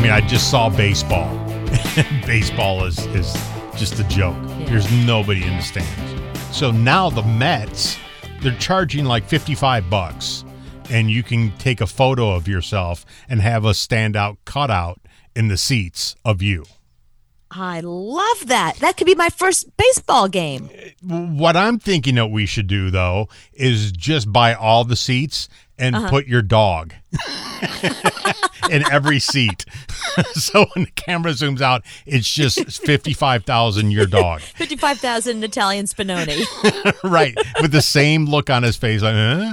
mean, I just saw baseball. Baseball is just a joke. Yeah. There's nobody in the stands. So now the Mets, they're charging like $55, and you can take a photo of yourself and have a standout cutout in the seats of you. I love that. That could be my first baseball game. What I'm thinking that we should do, though, is just buy all the seats and put your dog in every seat. So when the camera zooms out, it's just 55,000 your dog. 55,000 Italian Spinoni. Right. With the same look on his face. Like,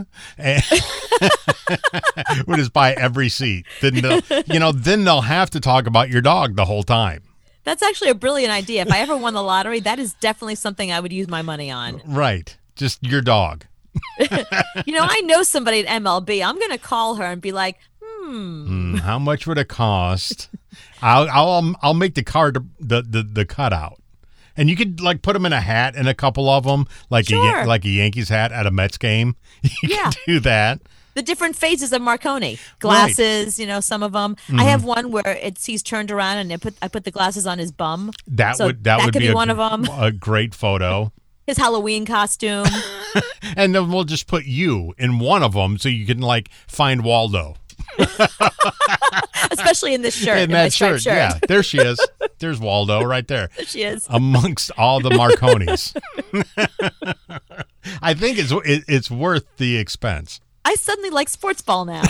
we'll just buy every seat. Then they'll have to talk about your dog the whole time. That's actually a brilliant idea. If I ever won the lottery, that is definitely something I would use my money on. Right. Just your dog. I know somebody at MLB. I'm going to call her and be like, how much would it cost? I'll make the card the cutout. And you could like put them in a hat and a couple of them, like sure. like a Yankees hat at a Mets game. You can do that. The different phases of Marconi. Glasses, right. Some of them. Mm-hmm. I have one where he's turned around and I put the glasses on his bum. That would be one of them. A great photo. His Halloween costume. And then we'll just put you in one of them so you can like find Waldo. Especially in this shirt. In that shirt. Yeah. There she is. There's Waldo right there. There she is. Amongst all the Marconis. I think it's worth the expense. I suddenly like sports ball now.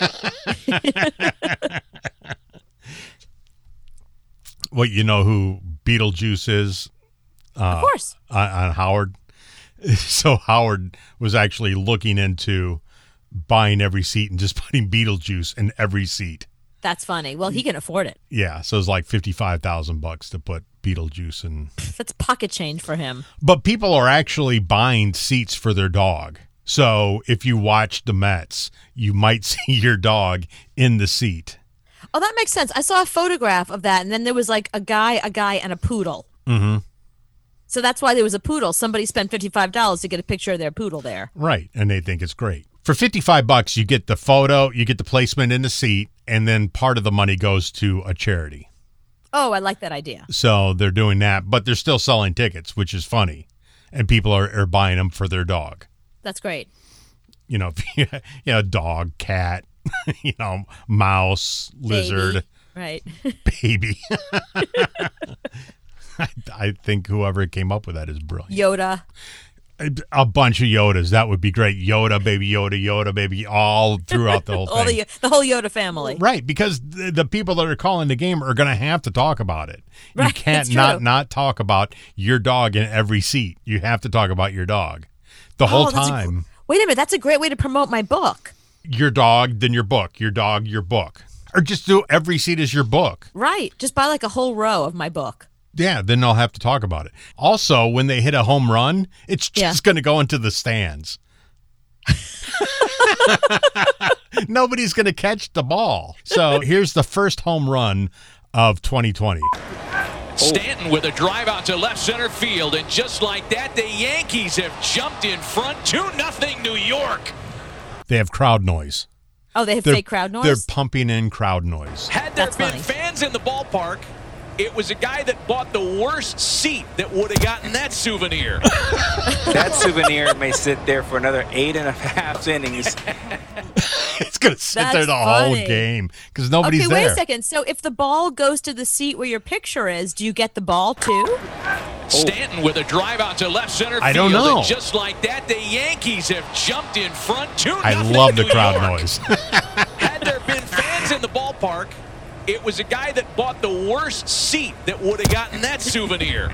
Well, you know who Beetlejuice is? Of course. On Howard. So Howard was actually looking into buying every seat and just putting Beetlejuice in every seat. That's funny. Well, he can afford it. Yeah, so it's like $55,000 to put Beetlejuice in. That's pocket change for him. But people are actually buying seats for their dog. So if you watch the Mets, you might see your dog in the seat. Oh, that makes sense. I saw a photograph of that, and then there was like a guy, and a poodle. Mm-hmm. So that's why there was a poodle. Somebody spent $55 to get a picture of their poodle there. Right, and they think it's great. For $55, you get the photo, you get the placement in the seat, and then part of the money goes to a charity. Oh, I like that idea. So they're doing that, but they're still selling tickets, which is funny. And people are buying them for their dog. That's great. Dog, cat, mouse, lizard. Right. Baby. I think whoever came up with that is brilliant. Yoda. A bunch of Yodas. That would be great. Yoda, baby, all throughout the whole thing. The whole Yoda family. Right, because the people that are calling the game are going to have to talk about it. Right, you can't not talk about your dog in every seat. You have to talk about your dog the whole time. Wait a minute. That's a great way to promote my book. Your dog, then your book. Your dog, your book. Or just do every seat as your book. Right. Just buy like a whole row of my book. Yeah, then they'll have to talk about it. Also, when they hit a home run, it's just going to go into the stands. Nobody's going to catch the ball. So here's the first home run of 2020. Stanton with a drive out to left center field, and just like that, the Yankees have jumped in front 2-0 New York. They have crowd noise. Oh, they have fake crowd noise? They're pumping in crowd noise. Had there been fans in the ballpark, it was a guy that bought the worst seat that would have gotten that souvenir. That souvenir may sit there for another 8.5 innings. It's going to sit there the whole game because nobody's there. Okay, wait a second. So if the ball goes to the seat where your picture is, do you get the ball too? Stanton with a drive out to left center field. I don't know. And just like that, the Yankees have jumped in front 2-0. I love the crowd York. noise. Had there been fans in the ballpark, it was a guy that bought the worst seat that would have gotten that souvenir.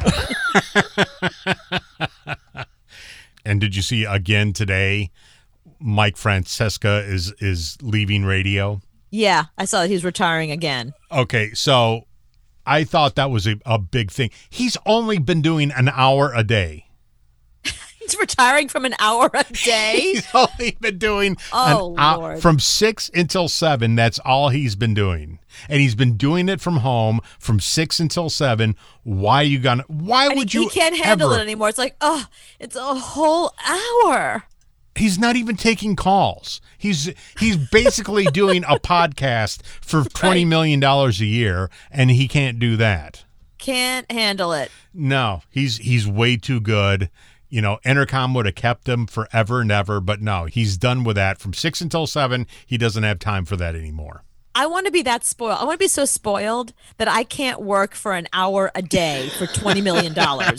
And did you see again today, Mike Francesca is leaving radio? Yeah, I saw that he's retiring again. Okay, so I thought that was a big thing. He's only been doing an hour a day. He's retiring from an hour a day? He's only been doing Lord. From 6 until 7. That's all he's been doing. And he's been doing it from home from 6 until 7. Why would you He can't handle it anymore. It's like, it's a whole hour. He's not even taking calls. He's basically doing a podcast for $20 million a year, and he can't do that. Can't handle it. No, he's way too good. You know, Entercom would have kept him forever and ever, but no, he's done with that. From 6 until 7, he doesn't have time for that anymore. I want to be that spoiled. I want to be so spoiled that I can't work for an hour a day for $20 million.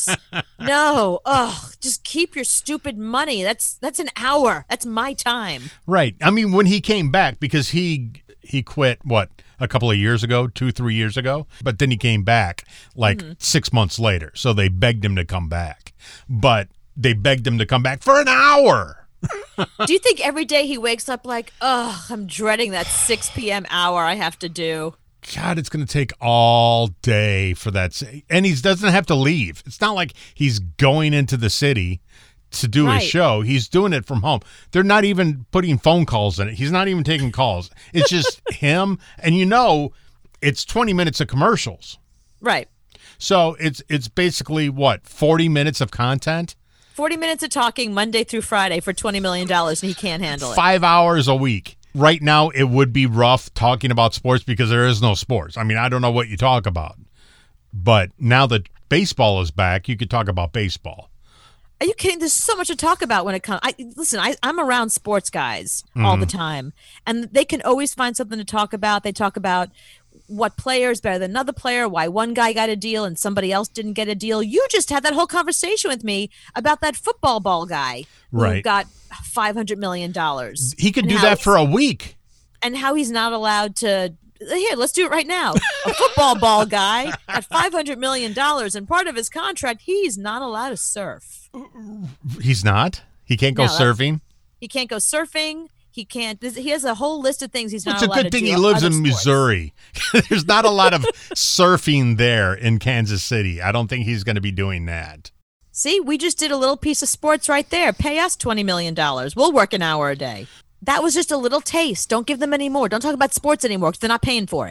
No. Just keep your stupid money. That's an hour. That's my time. Right. I mean, when he came back, because he quit, a couple of years ago, 2-3 years ago, but then he came back 6 months later. So they begged him to come back, but they begged him to come back for an hour. Do you think every day he wakes up like, I'm dreading that 6 p.m. hour I have to do? God, it's going to take all day for that. And he doesn't have to leave. It's not like he's going into the city to do his show. He's doing it from home. They're not even putting phone calls in it. He's not even taking calls. It's just him. And it's 20 minutes of commercials. Right. So it's basically 40 minutes of content? 40 minutes of talking Monday through Friday for $20 million, and he can't handle it. 5 hours a week. Right now, it would be rough talking about sports because there is no sports. I mean, I don't know what you talk about. But now that baseball is back, you could talk about baseball. Are you kidding? There's so much to talk about when it comes. I'm around sports guys all the time, and they can always find something to talk about. They talk about what player is better than another player, why one guy got a deal and somebody else didn't get a deal. You just had that whole conversation with me about that football ball guy who got $500 million. He could do that for a week. And how he's not allowed to. Here, let's do it right now. A football ball guy at $500 million, and part of his contract, he's not allowed to surf. He's not? He can't go surfing? He can't go surfing. He can't. He has a whole list of things he's not allowed to do. It's a good thing he lives in Missouri. There's not a lot of surfing there in Kansas City. I don't think he's going to be doing that. See, we just did a little piece of sports right there. Pay us $20 million. We'll work an hour a day. That was just a little taste. Don't give them any more. Don't talk about sports anymore because they're not paying for it.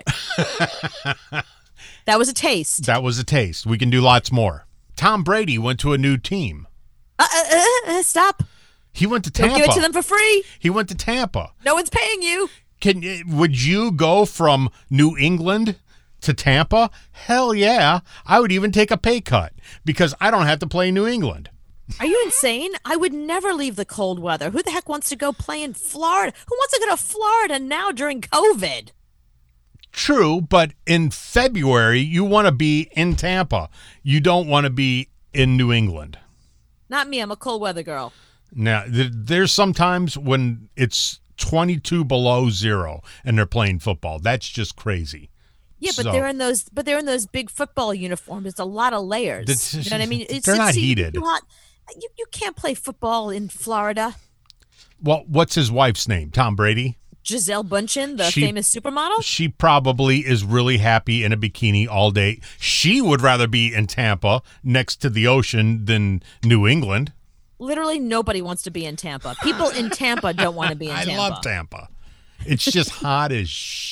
That was a taste. That was a taste. We can do lots more. Tom Brady went to a new team. Stop. He went to Tampa. Don't give it to them for free. He went to Tampa. No one's paying you. Would you go from New England to Tampa? Hell yeah. I would even take a pay cut because I don't have to play New England. Are you insane? I would never leave the cold weather. Who the heck wants to go play in Florida? Who wants to go to Florida now during COVID? True, but in February, you want to be in Tampa. You don't want to be in New England. Not me. I'm a cold weather girl. Now, there's sometimes when it's 22 below zero and they're playing football. That's just crazy. Yeah, but they're in those. But they're in those big football uniforms. It's a lot of layers. You know what I mean? They're not heated. You can't play football in Florida. Well, what's his wife's name? Tom Brady? Gisele Bündchen, the famous supermodel? She probably is really happy in a bikini all day. She would rather be in Tampa next to the ocean than New England. Literally nobody wants to be in Tampa. People in Tampa don't want to be in Tampa. I love Tampa. It's just hot as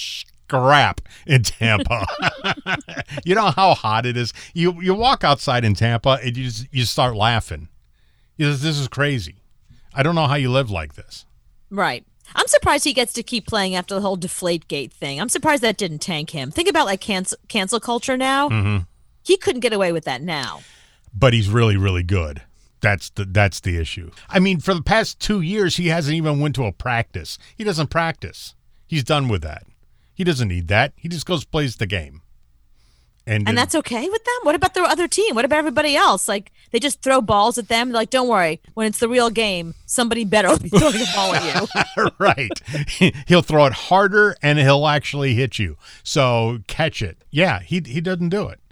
crap in Tampa. You know how hot it is? You walk outside in Tampa and you start laughing. This is crazy. I don't know how you live like this. Right. I'm surprised he gets to keep playing after the whole Deflategate thing. I'm surprised that didn't tank him. Think about like cancel culture now. Mm-hmm. He couldn't get away with that now. But he's really, really good. That's the issue. I mean, for the past 2 years, he hasn't even went to a practice. He doesn't practice. He's done with that. He doesn't need that. He just goes plays the game. And that's okay with them? What about their other team? What about everybody else? Like, they just throw balls at them? They're like, don't worry. When it's the real game, somebody better will be throwing a ball at you. Right. He'll throw it harder, and he'll actually hit you. So catch it. Yeah, he doesn't do it.